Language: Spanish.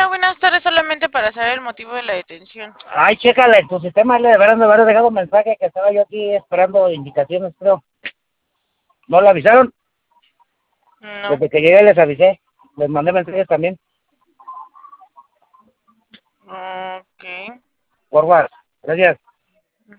Hola, buenas tardes, solamente para saber el motivo de la detención. Ay, chécale, en tu sistema le deberán de haber dejado un mensaje que estaba yo aquí esperando indicaciones, creo. ¿No le avisaron? No. Desde que llegué les avisé. Les mandé mensajes también. Ok. Forward. Gracias.